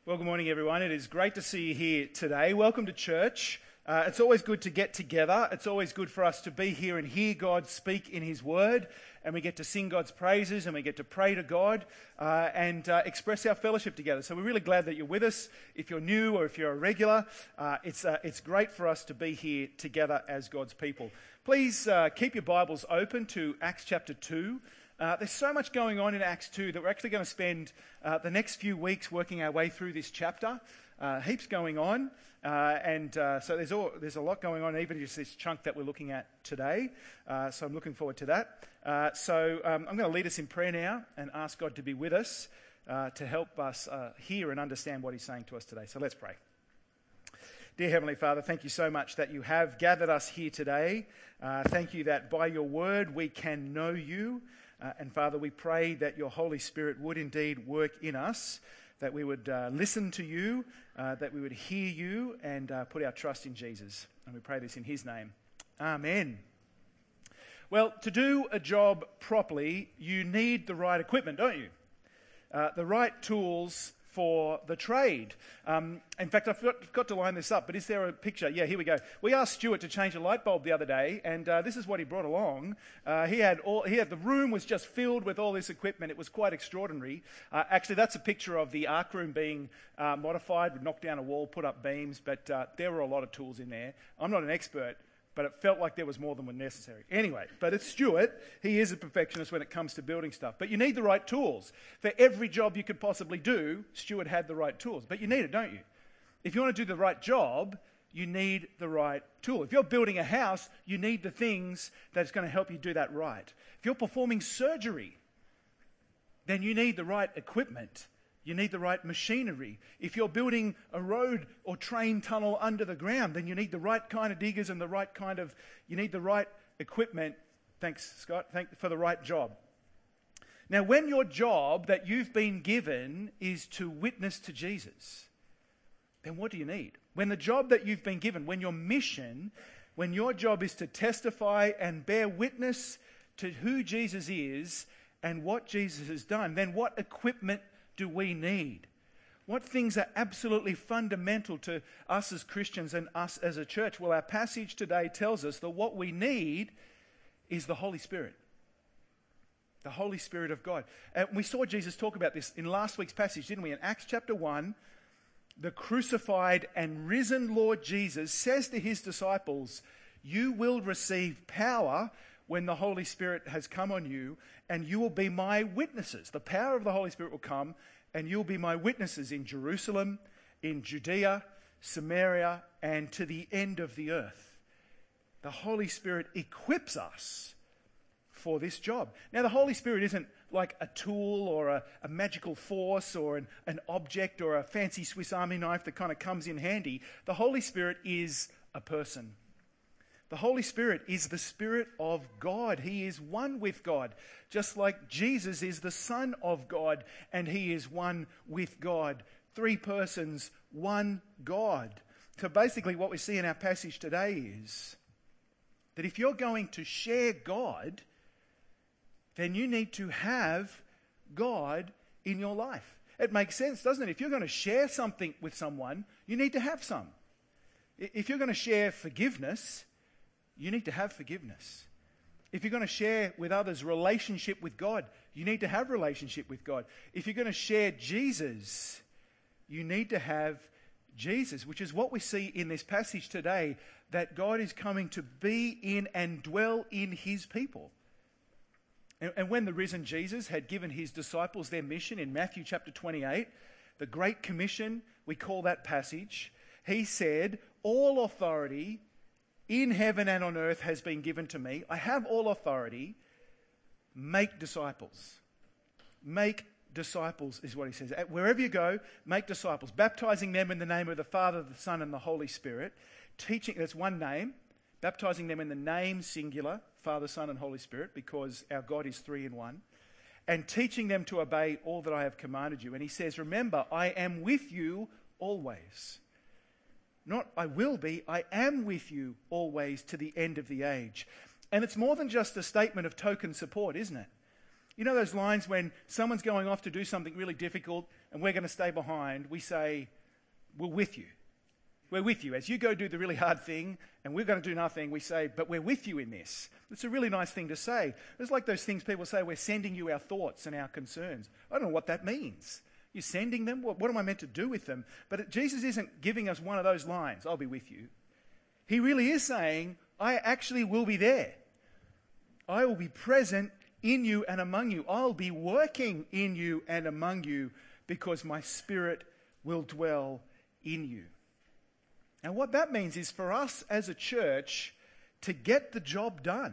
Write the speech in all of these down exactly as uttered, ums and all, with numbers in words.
Well, good morning, everyone. It is great to see you here today. Welcome to church. Uh, it's always good to get together. It's always good for us to be here and hear God speak in His Word, and we get to sing God's praises, and we get to pray to God uh, and uh, express our fellowship together. So we're really glad that you're with us. If you're new or if you're a regular, uh, it's uh, it's great for us to be here together as God's people. Please uh, keep your Bibles open to Acts chapter two. Uh, there's so much going on in Acts two that we're actually going to spend uh, the next few weeks working our way through this chapter. Uh, heaps going on, uh, and uh, so there's all, there's a lot going on, even just this chunk that we're looking at today. Uh, so I'm looking forward to that. Uh, so um, I'm going to lead us in prayer now and ask God to be with us uh, to help us uh, hear and understand what He's saying to us today. So let's pray. Dear Heavenly Father, thank you so much that you have gathered us here today. Uh, thank you that by your word we can know you. Uh, and Father, we pray that your Holy Spirit would indeed work in us, that we would uh, listen to you, uh, that we would hear you and uh, put our trust in Jesus. And we pray this in His name. Amen. Well, to do a job properly, you need the right equipment, don't you? Uh, the right tools for the trade. Um, in fact, I forgot, forgot to line this up, but is there a picture? Yeah, here we go. We asked Stuart to change a light bulb the other day, and uh, this is what he brought along. Uh, he had all. He had the room was just filled with all this equipment. It was quite extraordinary. Uh, actually, that's a picture of the arc room being uh, modified. We knocked down a wall, put up beams, but uh, there were a lot of tools in there. I'm not an expert, but it felt like there was more than was necessary. Anyway, but it's Stuart. He is a perfectionist when it comes to building stuff. But you need the right tools. For every job you could possibly do, Stuart had the right tools. But you need it, don't you? If you want to do the right job, you need the right tool. If you're building a house, you need the things that's going to help you do that right. If you're performing surgery, then you need the right equipment. You need the right machinery. If you're building a road or train tunnel under the ground, then you need the right kind of diggers and the right kind of, you need the right equipment. Thanks, Scott. Thank for the right job. Now, when your job that you've been given is to witness to Jesus, then what do you need? When the job that you've been given, when your mission, when your job is to testify and bear witness to who Jesus is and what Jesus has done, then what equipment do we need? What things are absolutely fundamental to us as Christians and us as a church? Well, our passage today tells us that what we need is the Holy Spirit. The Holy Spirit of God. And we saw Jesus talk about this in last week's passage, didn't we? In Acts chapter one, the crucified and risen Lord Jesus says to his disciples, "You will receive power when the Holy Spirit has come on you, and you will be my witnesses." The power of the Holy Spirit will come, and you'll be my witnesses in Jerusalem, in Judea, Samaria, and to the end of the earth. The Holy Spirit equips us for this job. Now, the Holy Spirit isn't like a tool or a, a magical force or an, an object or a fancy Swiss Army knife that kind of comes in handy. The Holy Spirit is a person. The Holy Spirit is the Spirit of God. He is one with God, just like Jesus is the Son of God, and He is one with God. Three persons, one God. So basically what we see in our passage today is that if you're going to share God, then you need to have God in your life. It makes sense, doesn't it? If you're going to share something with someone, you need to have some. If you're going to share forgiveness, you need to have forgiveness. If you're going to share with others relationship with God, you need to have relationship with God. If you're going to share Jesus, you need to have Jesus, which is what we see in this passage today, that God is coming to be in and dwell in His people. And, and when the risen Jesus had given His disciples their mission in Matthew chapter twenty-eight, the Great Commission, we call that passage, He said, "All authority in heaven and on earth has been given to me. I have all authority. Make disciples." Make disciples is what He says. Wherever you go, make disciples, baptizing them in the name of the Father, the Son, and the Holy Spirit. Teaching, that's one name, baptizing them in the name singular, Father, Son, and Holy Spirit, because our God is three in one. And teaching them to obey all that I have commanded you. And He says, "Remember, I am with you always." Not I will be, I am with you always to the end of the age. And it's more than just a statement of token support, isn't it? You know those lines when someone's going off to do something really difficult, and we're going to stay behind, we say, we're with you. We're with you. As you go do the really hard thing and we're going to do nothing, we say, but we're with you in this. It's a really nice thing to say. It's like those things people say, we're sending you our thoughts and our concerns. I don't know what that means. You're sending them? What, what am I meant to do with them? But Jesus isn't giving us one of those lines, I'll be with you. He really is saying, I actually will be there. I will be present in you and among you. I'll be working in you and among you because my Spirit will dwell in you. And what that means is for us as a church to get the job done.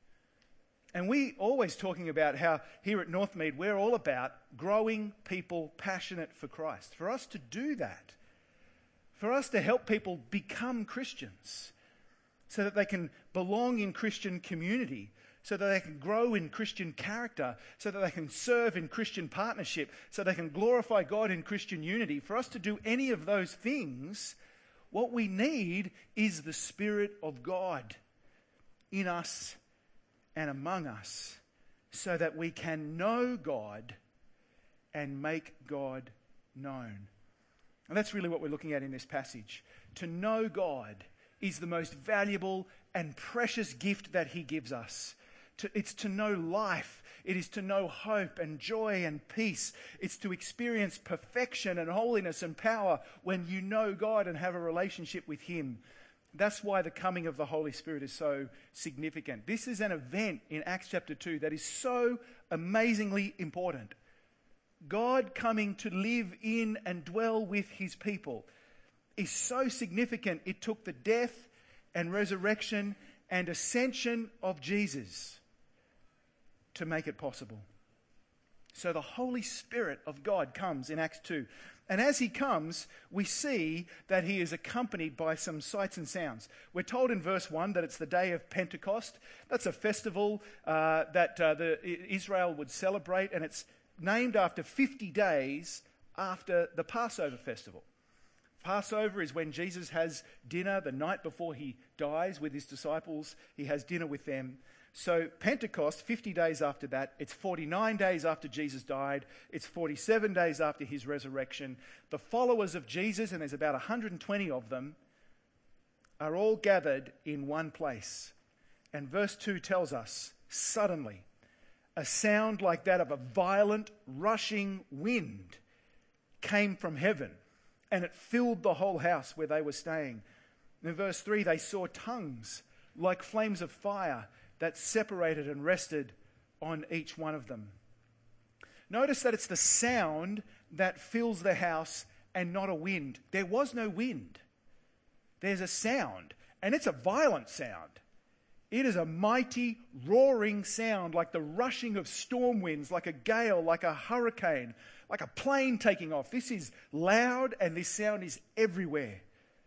And we always talking about how here at Northmead we're all about growing people passionate for Christ. For us to do that, for us to help people become Christians so that they can belong in Christian community, so that they can grow in Christian character, so that they can serve in Christian partnership, so they can glorify God in Christian unity. For us to do any of those things, what we need is the Spirit of God in us and among us so that we can know God and make God known. And that's really what we're looking at in this passage. To know God is the most valuable and precious gift that He gives us. To, it's to know life. It is to know hope and joy and peace. It's to experience perfection and holiness and power when you know God and have a relationship with Him. That's why the coming of the Holy Spirit is so significant. This is an event in Acts chapter two that is so amazingly important. God coming to live in and dwell with His people is so significant. It took the death and resurrection and ascension of Jesus to make it possible. So the Holy Spirit of God comes in Acts two. And as He comes, we see that He is accompanied by some sights and sounds. We're told in verse one that it's the day of Pentecost. That's a festival uh, that uh, the, Israel would celebrate, and it's named after fifty days after the Passover festival. Passover is when Jesus has dinner the night before He dies with His disciples. He has dinner with them. So Pentecost, fifty days after that, it's forty-nine days after Jesus died, it's forty-seven days after His resurrection. The followers of Jesus, and there's about one hundred twenty of them, are all gathered in one place. And verse two tells us, suddenly, a sound like that of a violent, rushing wind came from heaven, and it filled the whole house where they were staying. In verse three, they saw tongues like flames of fire that separated and rested on each one of them. Notice that it's the sound that fills the house and not a wind. There was no wind. There's a sound, and it's a violent sound. It is a mighty, roaring sound like the rushing of storm winds, like a gale, like a hurricane, like a plane taking off. This is loud, and this sound is everywhere.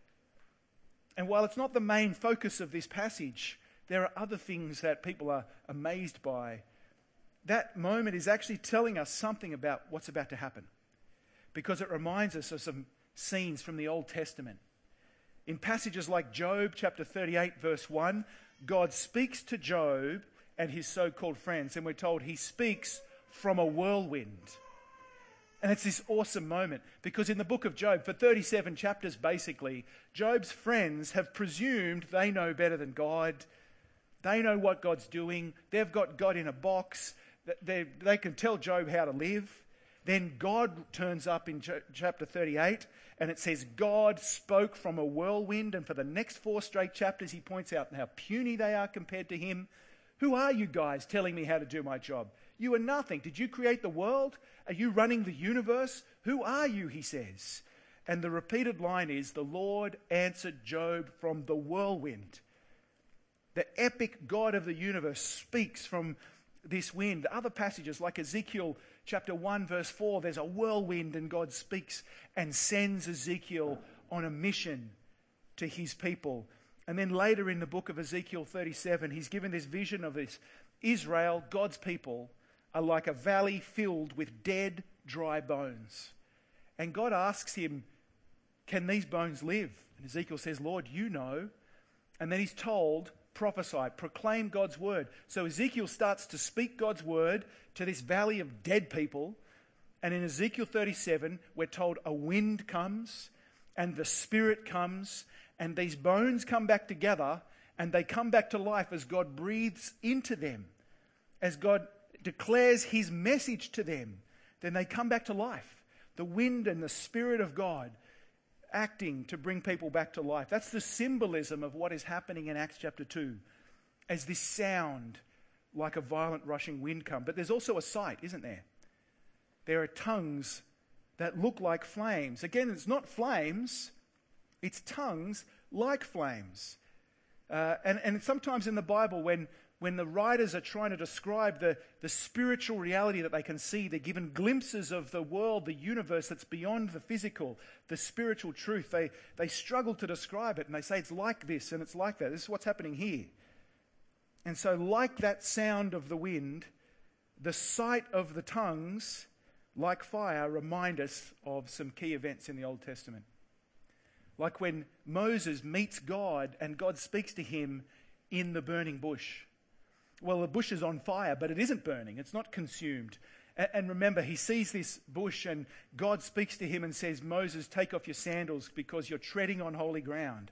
And while it's not the main focus of this passage, there are other things that people are amazed by. That moment is actually telling us something about what's about to happen, because it reminds us of some scenes from the Old Testament. In passages like Job chapter thirty-eight verse one, God speaks to Job and his so-called friends, and we're told He speaks from a whirlwind. And it's this awesome moment, because in the book of Job, for thirty-seven chapters basically, Job's friends have presumed they know better than God. They know what God's doing. They've got God in a box. They, they can tell Job how to live. Then God turns up in chapter thirty-eight, and it says God spoke from a whirlwind, and for the next four straight chapters He points out how puny they are compared to Him. Who are you guys telling me how to do my job? You are nothing. Did you create the world? Are you running the universe? Who are you, He says. And the repeated line is, the Lord answered Job from the whirlwind. The epic God of the universe speaks from this wind. Other passages like Ezekiel chapter one verse four, there's a whirlwind and God speaks and sends Ezekiel on a mission to His people. And then later in the book of Ezekiel thirty-seven, he's given this vision of this. Israel, God's people, are like a valley filled with dead, dry bones. And God asks him, can these bones live? And Ezekiel says, Lord, you know. And then he's told, prophesy, proclaim God's word. So Ezekiel starts to speak God's word to this valley of dead people. And in Ezekiel thirty-seven, we're told a wind comes and the Spirit comes and these bones come back together and they come back to life as God breathes into them, as God declares his message to them. Then they come back to life. The wind and the Spirit of God acting to bring people back to life. That's the symbolism of what is happening in Acts chapter two, as this sound like a violent rushing wind comes. But there's also a sight, isn't there? There are tongues that look like flames. Again, it's not flames, it's tongues like flames. Uh, and, and sometimes in the Bible, when, when the writers are trying to describe the, the spiritual reality that they can see, they're given glimpses of the world, the universe that's beyond the physical, the spiritual truth. They, they struggle to describe it, and they say it's like this and it's like that. This is what's happening here. And so like that sound of the wind, the sight of the tongues, like fire, remind us of some key events in the Old Testament. Like when Moses meets God and God speaks to him in the burning bush. Well, the bush is on fire, but it isn't burning. It's not consumed. And remember, he sees this bush and God speaks to him and says, Moses, take off your sandals because you're treading on holy ground.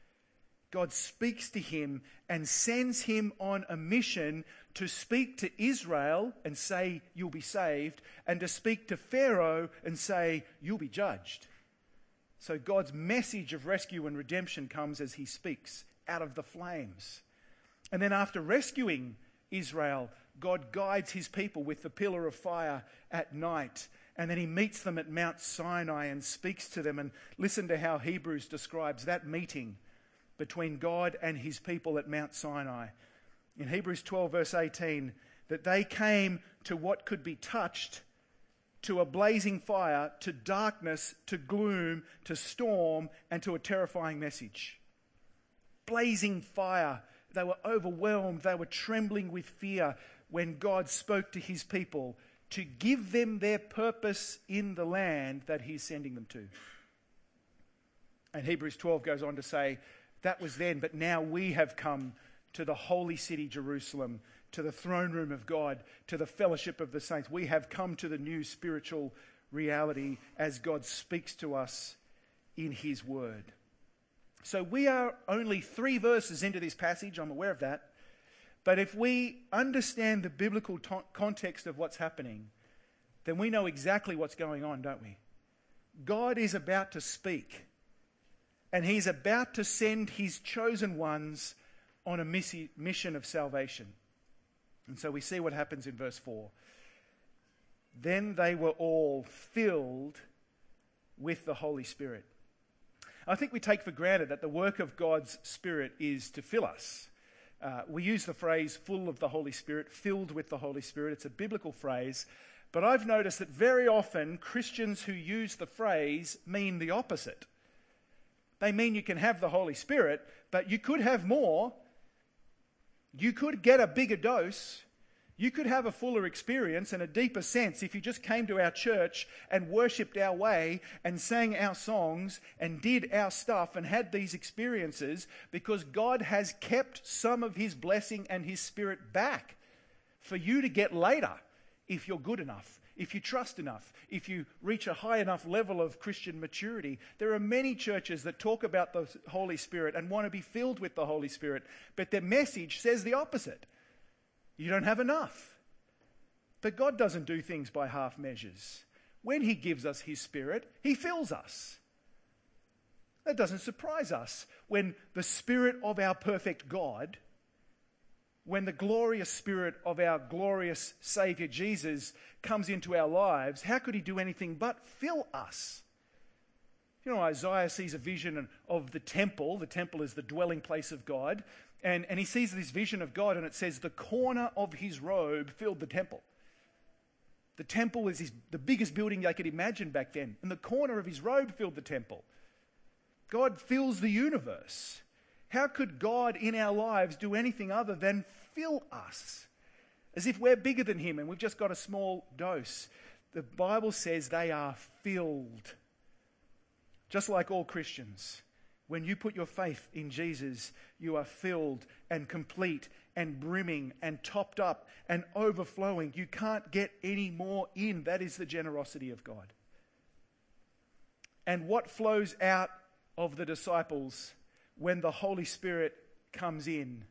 God speaks to him and sends him on a mission to speak to Israel and say, you'll be saved, and to speak to Pharaoh and say, you'll be judged. So God's message of rescue and redemption comes as he speaks out of the flames. And then after rescuing Israel, God guides his people with the pillar of fire at night. And then he meets them at Mount Sinai and speaks to them. And listen to how Hebrews describes that meeting between God and his people at Mount Sinai. In Hebrews twelve verse eighteen, that they came to what could be touched, to a blazing fire, to darkness, to gloom, to storm, and to a terrifying message. Blazing fire. They were overwhelmed. They were trembling with fear when God spoke to his people to give them their purpose in the land that he's sending them to. And Hebrews twelve goes on to say, that was then, but now we have come to the holy city, Jerusalem, to the throne room of God, to the fellowship of the saints. We have come to the new spiritual reality as God speaks to us in his word. So we are only three verses into this passage, I'm aware of that. But if we understand the biblical to- context of what's happening, then we know exactly what's going on, don't we? God is about to speak. And he's about to send his chosen ones on a missi- mission of salvation. And so we see what happens in verse four. Then they were all filled with the Holy Spirit. I think we take for granted that the work of God's Spirit is to fill us. Uh, we use the phrase full of the Holy Spirit, filled with the Holy Spirit. It's a biblical phrase. But I've noticed that very often Christians who use the phrase mean the opposite. They mean you can have the Holy Spirit, but you could have more. You could get a bigger dose. You could have a fuller experience and a deeper sense if you just came to our church and worshipped our way and sang our songs and did our stuff and had these experiences, because God has kept some of his blessing and his Spirit back for you to get later if you're good enough, if you trust enough, if you reach a high enough level of Christian maturity. There are many churches that talk about the Holy Spirit and want to be filled with the Holy Spirit, but their message says the opposite. You don't have enough. But God doesn't do things by half measures. When he gives us his Spirit, he fills us. That doesn't surprise us. When the Spirit of our perfect God, when the glorious Spirit of our glorious Saviour Jesus comes into our lives, how could he do anything but fill us? You know, Isaiah sees a vision of the temple. The temple is the dwelling place of God. And, and he sees this vision of God, and it says the corner of his robe filled the temple. The temple is his, the biggest building they could imagine back then. And the corner of his robe filled the temple. God fills the universe. How could God in our lives do anything other than fill us? As if we're bigger than him and we've just got a small dose. The Bible says they are filled. Just like all Christians, When you put your faith in Jesus, you are filled and complete and brimming and topped up and overflowing. You can't get any more in. That is the generosity of God. And what flows out of the disciples when the Holy Spirit comes in?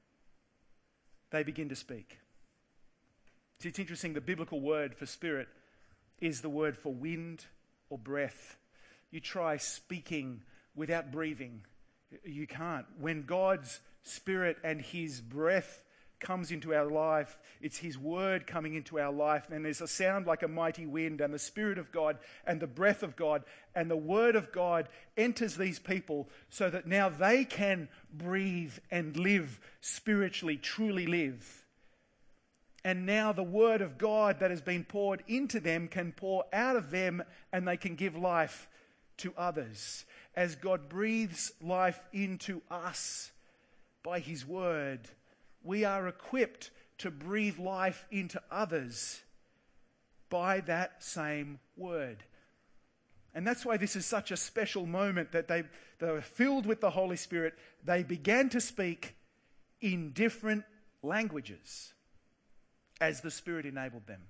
They begin to speak. See, it's interesting, the biblical word for spirit is the word for wind or breath. You try speaking without breathing. You can't. When God's Spirit and His breath comes into our life, it's His word coming into our life, and there's a sound like a mighty wind, and the Spirit of God and the breath of God and the word of God enters these people so that now they can breathe and live spiritually, truly live. And now the word of God that has been poured into them can pour out of them, and they can give life to others. As God breathes life into us by His word, we are equipped to breathe life into others by that same word. And that's why this is such a special moment, that they, they were filled with the Holy Spirit. They began to speak in different languages as the Spirit enabled them.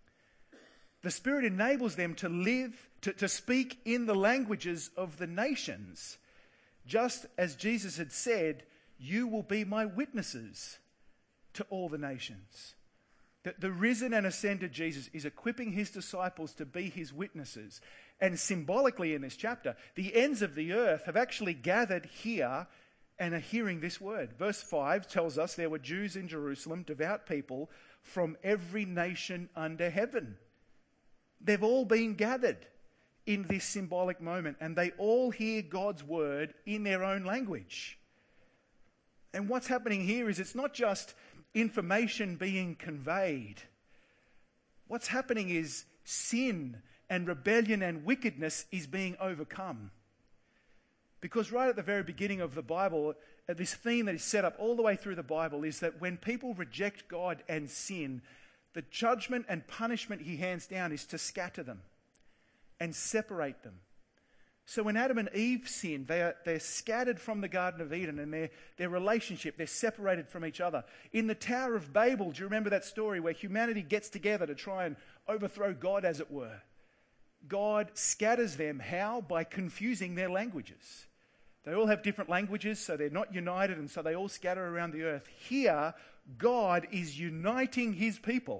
The Spirit enables them to live, to, to speak in the languages of the nations. Just as Jesus had said, you will be my witnesses to all the nations. That the risen and ascended Jesus is equipping His disciples to be His witnesses. And symbolically in this chapter, the ends of the earth have actually gathered here and are hearing this word. Verse five tells us there were Jews in Jerusalem, devout people from every nation under heaven. They've all been gathered in this symbolic moment, and they all hear God's word in their own language. And what's happening here is it's not just information being conveyed. What's happening is sin and rebellion and wickedness is being overcome. Because right at the very beginning of the Bible, this theme that is set up all the way through the Bible is that when people reject God and sin, the judgment and punishment He hands down is to scatter them and separate them. So when Adam and Eve sin, they are, they're scattered from the Garden of Eden, and their, their relationship, they're separated from each other. In the Tower of Babel, do you remember that story where humanity gets together to try and overthrow God, as it were? God scatters them. How? By confusing their languages. They all have different languages, so they're not united, and so they all scatter around the earth. Here, God is uniting His people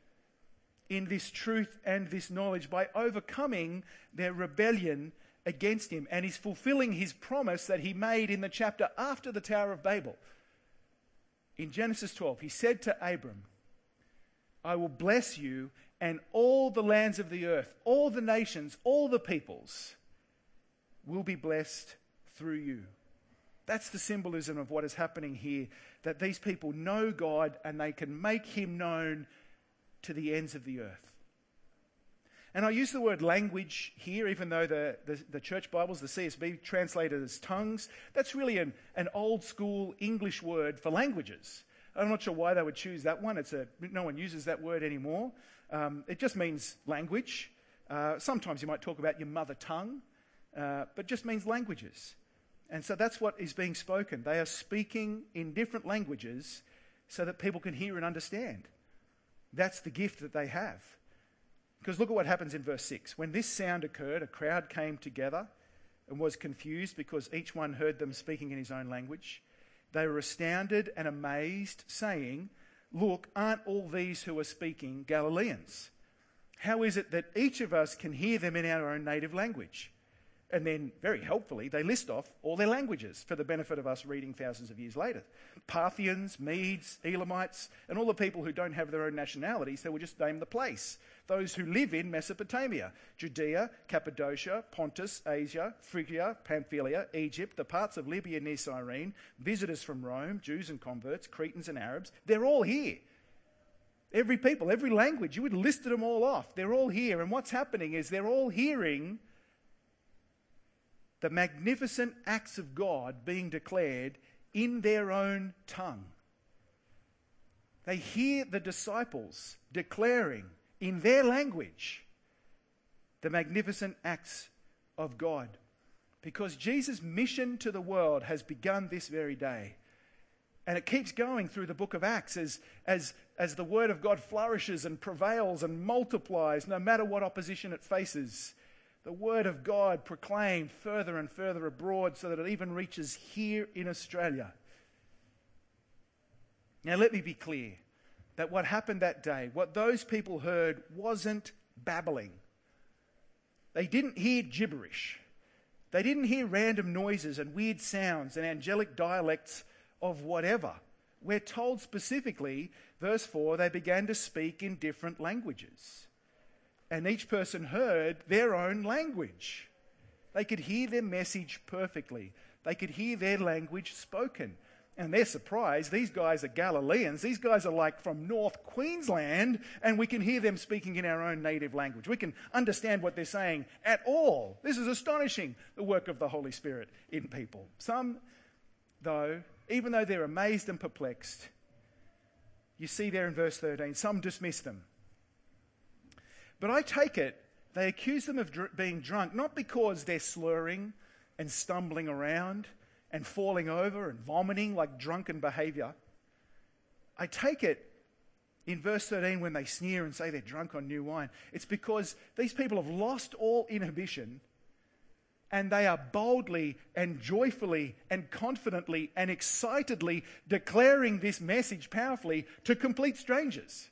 in this truth and this knowledge by overcoming their rebellion against Him. And He's fulfilling His promise that He made in the chapter after the Tower of Babel. In Genesis twelve, He said to Abram, I will bless you, and all the lands of the earth, all the nations, all the peoples will be blessed through you. That's the symbolism of what is happening here, that these people know God and they can make Him known to the ends of the earth. And I use the word language here, even though the, the, the church Bibles, the C S B, translate it as tongues. That's really an, an old school English word for languages. I'm not sure why they would choose that one. It's a, no one uses that word anymore. Um, it just means language. Uh, sometimes you might talk about your mother tongue, uh, but just means languages. And so that's what is being spoken. They are speaking in different languages so that people can hear and understand. That's the gift that they have. Because look at what happens in verse six. When this sound occurred, a crowd came together and was confused because each one heard them speaking in his own language. They were astounded and amazed, saying, look, aren't all these who are speaking Galileans? How is it that each of us can hear them in our own native language? And then, very helpfully, they list off all their languages for the benefit of us reading thousands of years later. Parthians, Medes, Elamites, and all the people who don't have their own nationalities, they will just name the place. Those who live in Mesopotamia, Judea, Cappadocia, Pontus, Asia, Phrygia, Pamphylia, Egypt, the parts of Libya near Cyrene, visitors from Rome, Jews and converts, Cretans and Arabs, they're all here. Every people, every language, you would have listed them all off. They're all here. And what's happening is they're all hearing the magnificent acts of God being declared in their own tongue. They hear the disciples declaring in their language the magnificent acts of God. because Jesus' mission to the world has begun this very day. And it keeps going through the book of Acts as, as, as the word of God flourishes and prevails and multiplies no matter what opposition it faces. The word of God proclaimed further and further abroad so that it even reaches here in Australia. Now let me be clear that what happened that day, what those people heard wasn't babbling. They didn't hear gibberish. They didn't hear random noises and weird sounds and angelic dialects of whatever. We're told specifically, verse four, they began to speak in different languages. And each person heard their own language. They could hear their message perfectly. They could hear their language spoken. And they're surprised. These guys are Galileans. These guys are like from North Queensland, and we can hear them speaking in our own native language. We can understand what they're saying at all. This is astonishing, the work of the Holy Spirit in people. Some, though, even though they're amazed and perplexed, you see there in verse thirteen, some dismiss them. But I take it they accuse them of dr- being drunk, not because they're slurring and stumbling around and falling over and vomiting like drunken behaviour. I take it in verse thirteen when they sneer and say they're drunk on new wine, it's because these people have lost all inhibition and they are boldly and joyfully and confidently and excitedly declaring this message powerfully to complete strangers.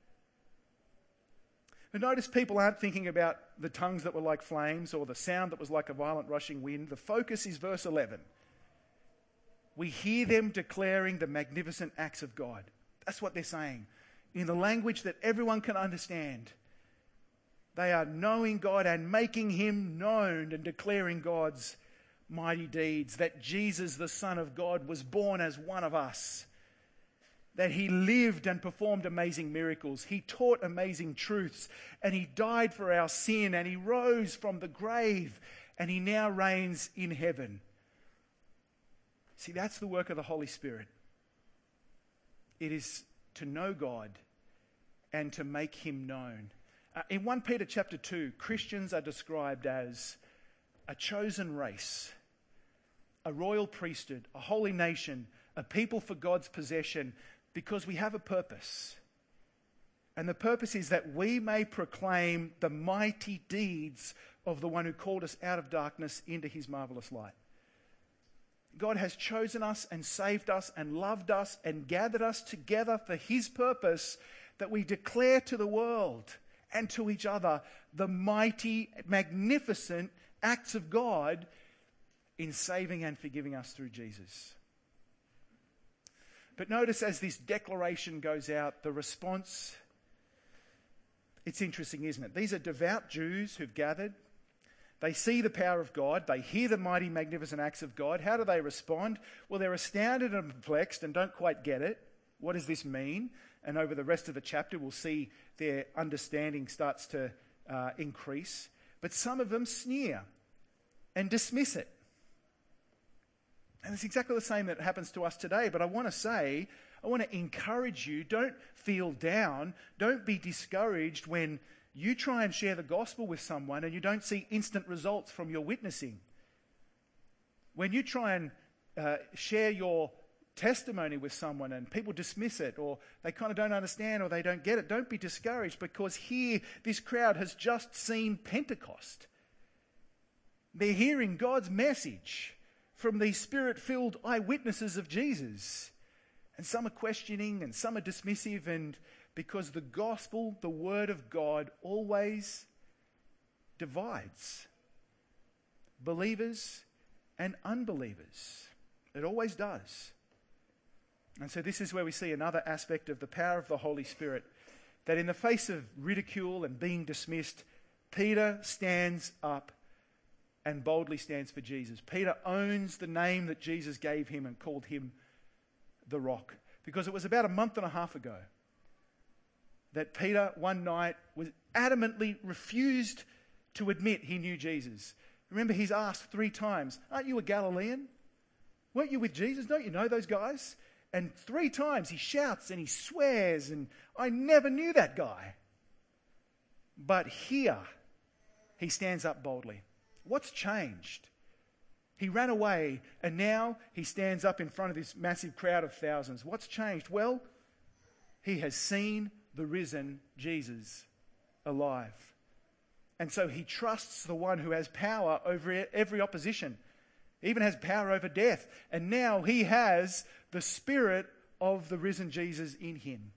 But notice people aren't thinking about the tongues that were like flames or the sound that was like a violent rushing wind. The focus is verse eleven. We hear them declaring the magnificent acts of God. That's what they're saying. In the language that everyone can understand. They are knowing God and making him known and declaring God's mighty deeds. That Jesus, the Son of God, was born as one of us. That he lived and performed amazing miracles. He taught amazing truths. And he died for our sin. And he rose from the grave. And he now reigns in heaven. See, that's the work of the Holy Spirit. It is to know God and to make him known. Uh, in First Peter chapter two, Christians are described as a chosen race, a royal priesthood, a holy nation, a people for God's possession, because we have a purpose. And the purpose is that we may proclaim the mighty deeds of the one who called us out of darkness into his marvelous light. God has chosen us and saved us and loved us and gathered us together for his purpose, that we declare to the world and to each other the mighty, magnificent acts of God in saving and forgiving us through Jesus. But notice as this declaration goes out, the response, it's interesting, isn't it? These are devout Jews who've gathered. They see the power of God. They hear the mighty, magnificent acts of God. How do they respond? Well, they're astounded and perplexed and don't quite get it. What does this mean? And over the rest of the chapter, we'll see their understanding starts to uh, increase. But some of them sneer and dismiss it. And it's exactly the same that happens to us today. But I want to say, I want to encourage you, don't feel down. Don't be discouraged when you try and share the gospel with someone and you don't see instant results from your witnessing. When you try and uh, share your testimony with someone and people dismiss it, or they kind of don't understand, or they don't get it, don't be discouraged, because here this crowd has just seen Pentecost. They're hearing God's message from these spirit-filled eyewitnesses of Jesus. And some are questioning and some are dismissive, and because the gospel, the word of God, always divides believers and unbelievers. It always does. And so this is where we see another aspect of the power of the Holy Spirit, that in the face of ridicule and being dismissed, Peter stands up and boldly stands for Jesus. Peter owns the name that Jesus gave him and called him the Rock. Because it was about a month and a half ago that Peter one night was adamantly refused to admit he knew Jesus. Remember, he's asked three times, aren't you a Galilean? Weren't you with Jesus? Don't you know those guys? And three times he shouts and he swears, and I never knew that guy. But here he stands up boldly. What's changed? He ran away, and now he stands up in front of this massive crowd of thousands. What's changed? Well, he has seen the risen Jesus alive. And so he trusts the one who has power over every opposition. He even has power over death. And now he has the Spirit of the risen Jesus in him.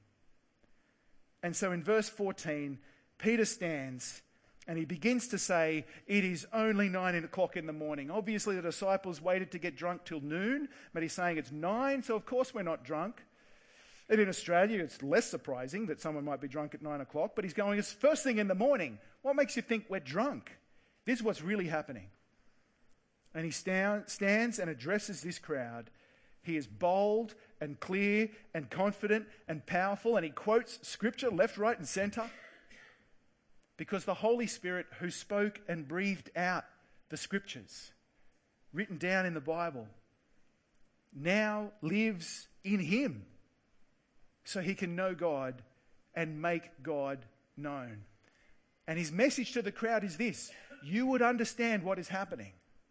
And so in verse fourteen, Peter stands and he begins to say, it is only nine o'clock in the morning. Obviously the disciples waited to get drunk till noon, but he's saying it's nine, so of course we're not drunk. And in Australia, it's less surprising that someone might be drunk at nine o'clock, but he's going, it's first thing in the morning. What makes you think we're drunk? This is what's really happening. And he stand, stands and addresses this crowd. He is bold and clear and confident and powerful, and he quotes scripture left, right, and centre. Because the Holy Spirit who spoke and breathed out the scriptures, written down in the Bible, now lives in him. So he can know God and make God known. And his message to the crowd is this: you would understand what is happening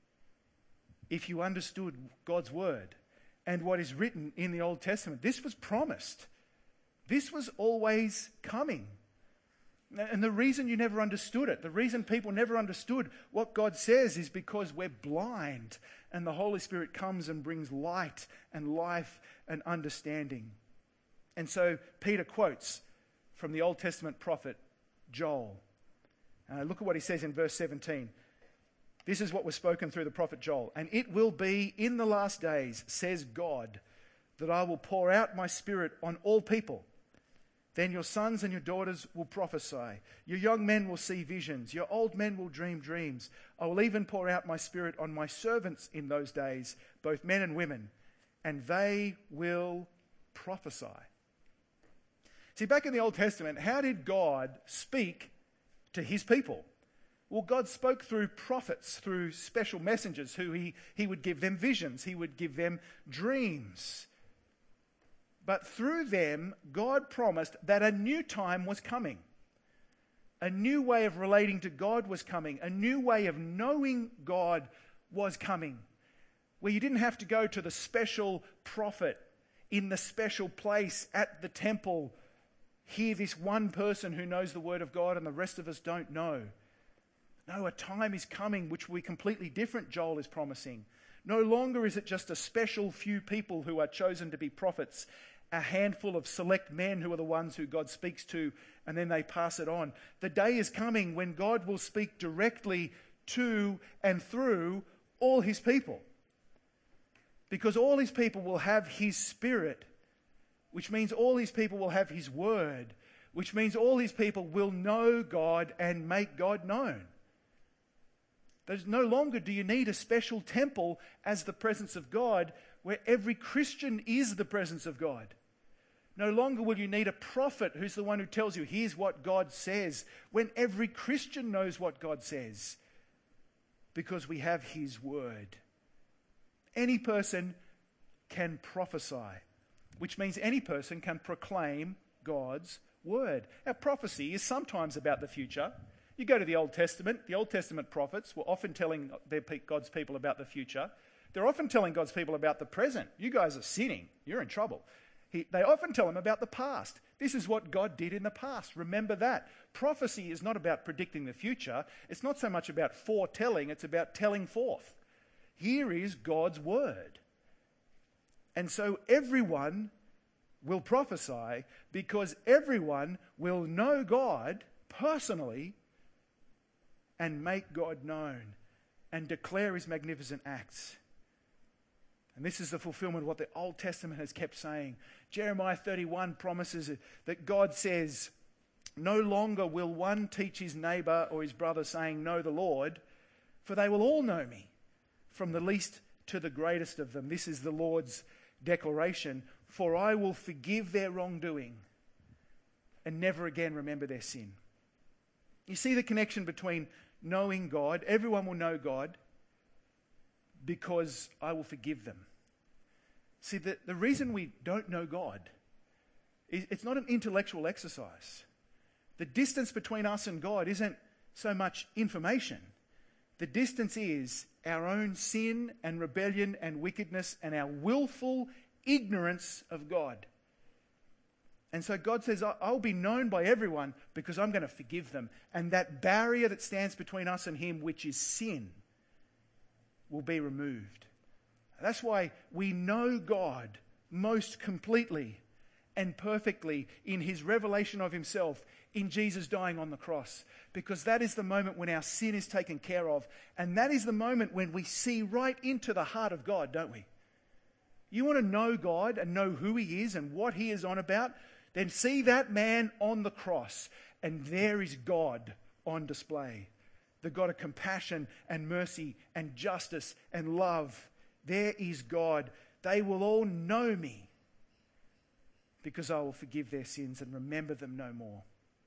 if you understood God's word and what is written in the Old Testament. This was promised. This was always coming. And the reason you never understood it, the reason people never understood what God says, is because we're blind, and the Holy Spirit comes and brings light and life and understanding. And so Peter quotes from the Old Testament prophet Joel. Uh, look at what he says in verse seventeen. This is what was spoken through the prophet Joel. And it will be in the last days, says God, that I will pour out my Spirit on all people. Then your sons and your daughters will prophesy. Your young men will see visions. Your old men will dream dreams. I will even pour out my Spirit on my servants in those days, both men and women, and they will prophesy. See, back in the Old Testament, how did God speak to his people? Well, God spoke through prophets, through special messengers who he, he would give them visions. He would give them dreams. But through them, God promised that a new time was coming. A new way of relating to God was coming. A new way of knowing God was coming. Where you didn't have to go to the special prophet in the special place at the temple. Hear this one person who knows the word of God and the rest of us don't know. No, a time is coming which will be completely different, Joel is promising. No longer is it just a special few people who are chosen to be prophets, a handful of select men who are the ones who God speaks to, and then they pass it on. The day is coming when God will speak directly to and through all his people. Because all his people will have his Spirit, which means all his people will have his word, which means all his people will know God and make God known. There's no longer do you need a special temple as the presence of God, where every Christian is the presence of God. No longer will you need a prophet who's the one who tells you, here's what God says, when every Christian knows what God says, because we have his word. Any person can prophesy, which means any person can proclaim God's word. Now, prophecy is sometimes about the future. You go to the Old Testament, the Old Testament prophets were often telling their, God's people about the future. They're often telling God's people about the present. You guys are sinning. You're in trouble. He, they often tell them about the past. This is what God did in the past. Remember that. Prophecy is not about predicting the future. It's not so much about foretelling. It's about telling forth. Here is God's word. And so everyone will prophesy because everyone will know God personally and make God known and declare his magnificent acts. And this is the fulfillment of what the Old Testament has kept saying. Jeremiah thirty-one promises that God says, no longer will one teach his neighbour or his brother saying, know the Lord, for they will all know me, from the least to the greatest of them. This is the Lord's declaration, for I will forgive their wrongdoing and never again remember their sin. You see the connection between knowing God, everyone will know God, because I will forgive them. See, the, the reason we don't know God is it's not an intellectual exercise. The distance between us and God isn't so much information. The distance is our own sin and rebellion and wickedness and our willful ignorance of God. And so God says, I'll be known by everyone because I'm going to forgive them. And that barrier that stands between us and him, which is sin, will be removed. That's why we know God most completely and perfectly in his revelation of himself in Jesus dying on the cross, because that is the moment when our sin is taken care of, and that is the moment when we see right into the heart of God, don't we? You want to know God and know who he is and what he is on about? Then see that man on the cross, and there is God on display. The God of compassion and mercy and justice and love. There is God. They will all know me because I will forgive their sins and remember them no more.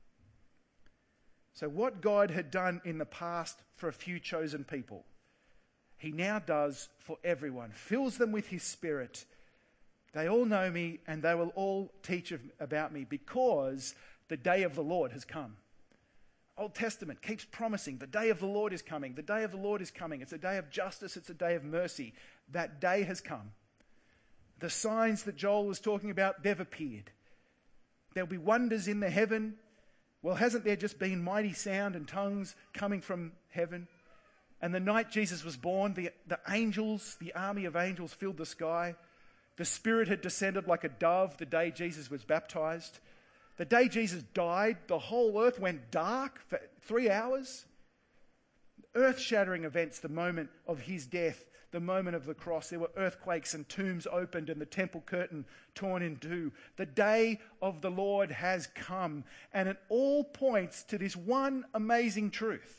So what God had done in the past for a few chosen people, he now does for everyone. Fills them with his Spirit. They all know me and they will all teach of, about me because the day of the Lord has come. Old Testament keeps promising the day of the Lord is coming. The day of the Lord is coming. It's a day of justice. It's a day of mercy. That day has come. The signs that Joel was talking about, they've appeared. There'll be wonders in the heaven. Well, hasn't there just been mighty sound and tongues coming from heaven? And the night Jesus was born, the, the angels, the army of angels filled the sky. The Spirit had descended like a dove the day Jesus was baptized. The day Jesus died, the whole earth went dark for three hours. Earth-shattering events, the moment of his death, the moment of the cross. There were earthquakes and tombs opened and the temple curtain torn in two. The day of the Lord has come, and it all points to this one amazing truth.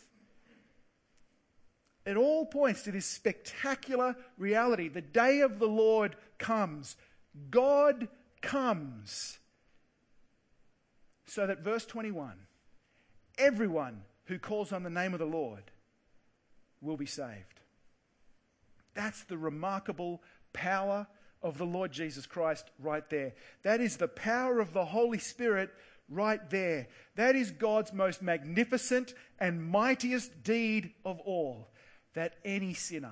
It all points to this spectacular reality. The day of the Lord comes. God comes. So that verse twenty-one, everyone who calls on the name of the Lord will be saved. That's the remarkable power of the Lord Jesus Christ right there. That is the power of the Holy Spirit right there. That is God's most magnificent and mightiest deed of all. That any sinner,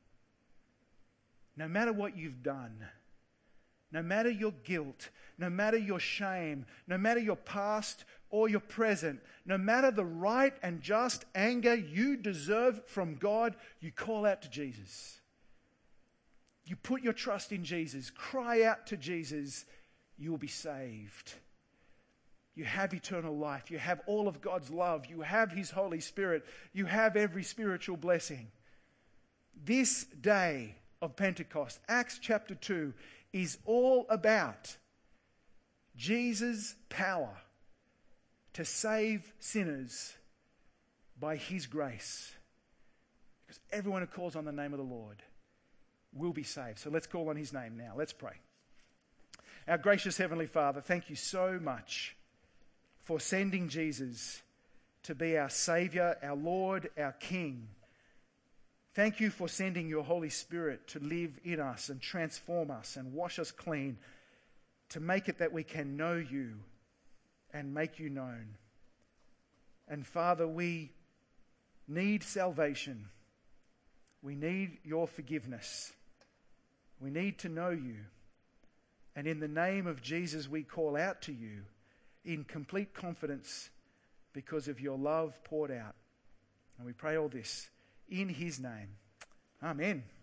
no matter what you've done, no matter your guilt, no matter your shame, no matter your past or your present, no matter the right and just anger you deserve from God, you call out to Jesus. You put your trust in Jesus, cry out to Jesus, you will be saved. You have eternal life. You have all of God's love. You have his Holy Spirit. You have every spiritual blessing. This day of Pentecost, Acts chapter two, is all about Jesus' power to save sinners by his grace. Because everyone who calls on the name of the Lord will be saved. So let's call on his name now. Let's pray. Our gracious Heavenly Father, thank you so much for sending Jesus to be our Saviour, our Lord, our King. Thank you for sending your Holy Spirit to live in us and transform us and wash us clean, to make it that we can know you and make you known. And Father, we need salvation. We need your forgiveness. We need to know you. And in the name of Jesus, we call out to you in complete confidence because of your love poured out. And we pray all this in his name. Amen.